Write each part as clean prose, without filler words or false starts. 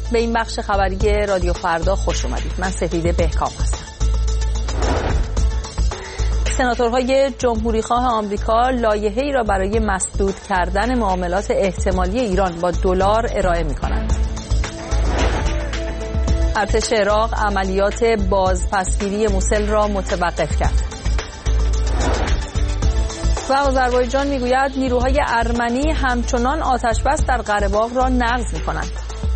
به این بخش خبری رادیو فردا خوش اومدید. من سفیده بهکام هستم. سناتورهای جمهوریخواه آمریکا لایحه‌ای را برای مسدود کردن معاملات احتمالی ایران با دلار ارائه می‌کنند. ارتش عراق عملیات بازپسگیری موسل را متوقف کرد. و آذربایجان میگوید نیروهای ارمنی همچنان آتش‌بس در قره باغ را نقض می‌کنند.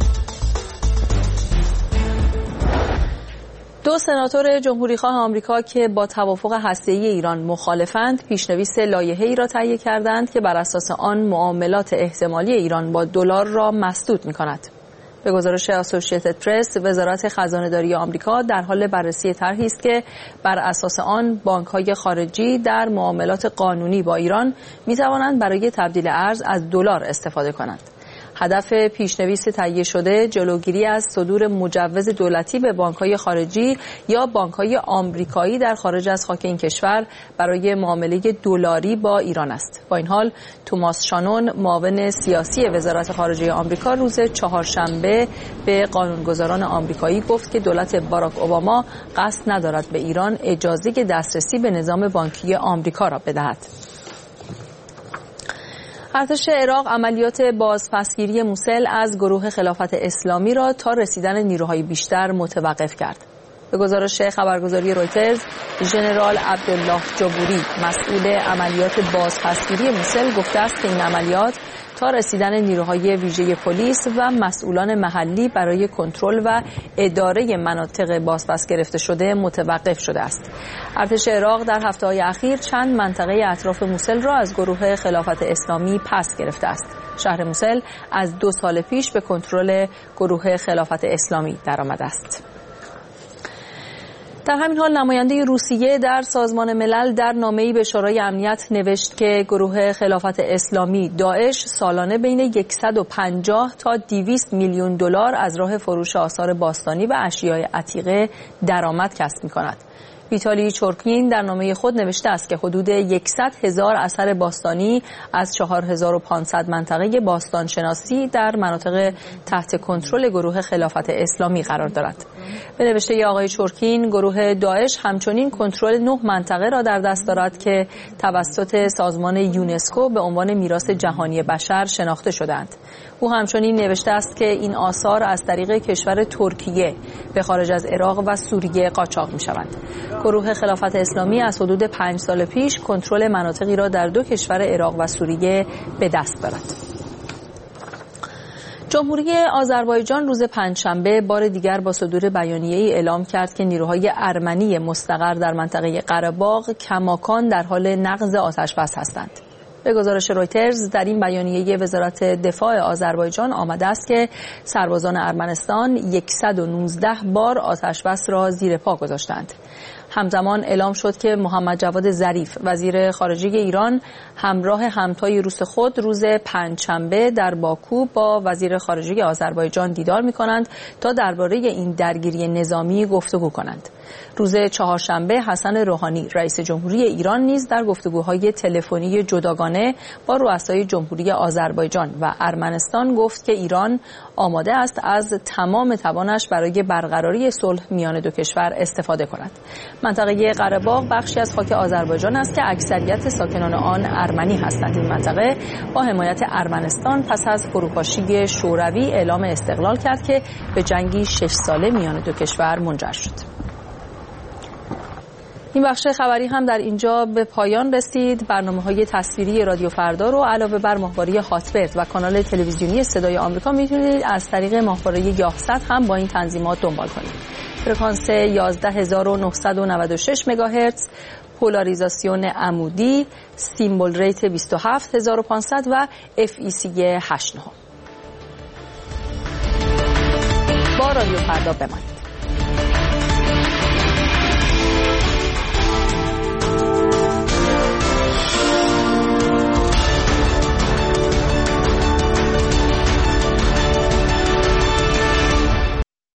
دو سناتور جمهوریخواه آمریکا که با توافق هسته‌ای ایران مخالفند، پیشنویس لایحه‌ای را تهیه کردند که بر اساس آن معاملات احتمالی ایران با دلار را مسدود می‌کند. به گزارش اسوسییتد پرس، وزارت خزانه‌داری آمریکا در حال بررسی طرحی است که بر اساس آن بانک‌های خارجی در معاملات قانونی با ایران می‌توانند برای تبدیل ارز از دلار استفاده کنند. هدف پیشنویس تهیه شده جلوگیری از صدور مجوز دولتی به بانک‌های خارجی یا بانک‌های آمریکایی در خارج از خاک این کشور برای معامله دلاری با ایران است. با این حال توماس شانون، معاون سیاسی وزارت خارجه آمریکا، روز چهارشنبه به قانونگذاران آمریکایی گفت که دولت باراک اوباما قصد ندارد به ایران اجازه دسترسی به نظام بانکی آمریکا را بدهد. ارتش عراق عملیات بازپسگیری موسل از گروه خلافت اسلامی را تا رسیدن نیروهای بیشتر متوقف کرد. به گزارش خبرگزاری رویترز، ژنرال عبدالله جبوری، مسئول عملیات بازپسگیری موسل، گفته است که این عملیات تا رسیدن نیروهای ویژه پلیس و مسئولان محلی برای کنترل و اداره مناطق بازپس گرفته شده متوقف شده است. ارتش عراق در هفته‌های اخیر چند منطقه اطراف موسل را از گروه خلافت اسلامی پس گرفته است. شهر موسل از 2 سال پیش به کنترل گروه خلافت اسلامی درآمده است. در همین حال نماینده روسیه در سازمان ملل در نامه‌ای به شورای امنیت نوشت که گروه خلافت اسلامی داعش سالانه بین 150 تا 200 میلیون دلار از راه فروش آثار باستانی و اشیاء عتیقه درآمد کسب می‌کند. ویتالی چورکین در نامه خود نوشته است که حدود 100,000 اثر باستانی از 4500 منطقه باستانشناسی در مناطق تحت کنترل گروه خلافت اسلامی قرار دارد. به نوشته آقای چورکین، گروه داعش همچنین کنترل 9 منطقه را در دست دارد که توسط سازمان یونسکو به عنوان میراث جهانی بشر شناخته شدند. او همچنین نوشته است که این آثار از طریق کشور ترکیه به خارج از عراق و سوریه قاچاق می‌شوند. گروه خلافت اسلامی از حدود 5 سال پیش کنترل مناطقی را در 2 کشور عراق و سوریه به دست دارد. جمهوری آذربایجان روز پنجشنبه بار دیگر با صدور بیانیه‌ای اعلام کرد که نیروهای ارمنی مستقر در منطقه قره باغ کماکان در حال نقض آتش‌بس هستند. به گزارش رویترز، در این بیانیه وزارت دفاع آذربایجان آمده است که سربازان ارمنستان 119 بار آتش‌بس را زیر پا گذاشتند. همزمان اعلام شد که محمد جواد ظریف، وزیر خارجه ایران، همراه همتای روس خود روز پنجشنبه در باکو با وزیر خارجه آذربایجان دیدار می‌کنند تا درباره این درگیری نظامی گفتگو کنند. روز چهارشنبه حسن روحانی، رئیس جمهوری ایران، نیز در گفتگوهای تلفنی جداگانه با رؤسای جمهوری آذربایجان و ارمنستان گفت که ایران آماده است از تمام توانش برای برقراری صلح میان 2 کشور استفاده کند. منطقه قره باغ بخشی از خاک آذربایجان است که اکثریت ساکنان آن ارمنی هستند. این منطقه با حمایت ارمنستان پس از فروپاشی شوروی اعلام استقلال کرد که به جنگی 6 ساله میان 2 کشور منجر شد. این بخش خبری هم در اینجا به پایان رسید. برنامه‌های تصویری رادیو فردا رو علاوه بر ماهواره هاتبرد و کانال تلویزیونی صدای آمریکا میتونید از طریق ماهواره یاهصد هم با این تنظیمات دنبال کنید. فرکانس 11996 مگاهرتز، پولاریزاسیون عمودی، سیمبل ریت 27500 و FEC 8.9. با رادیو فردا بمانید.